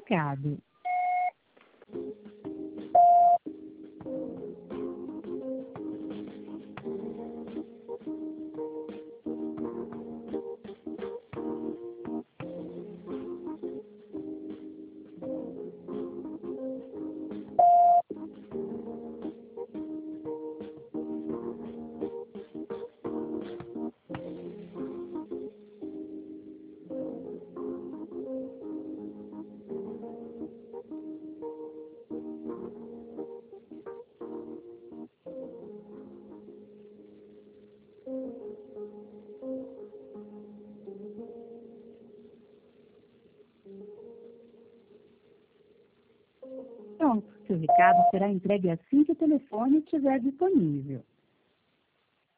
recado. Pronto, seu recado será entregue assim que o telefone estiver disponível.